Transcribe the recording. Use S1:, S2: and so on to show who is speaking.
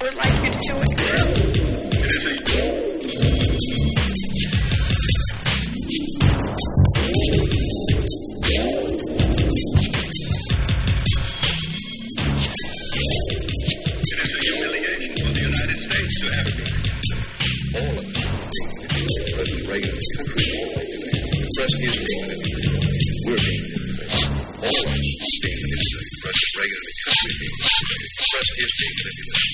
S1: would like you to do it.
S2: It is a humiliation for the United States to have it. All of it. President Reagan and the country all like it. The press is being manipulated. We're being manipulated. All of us being manipulated. President Reagan and the country being manipulated. The press is being manipulated.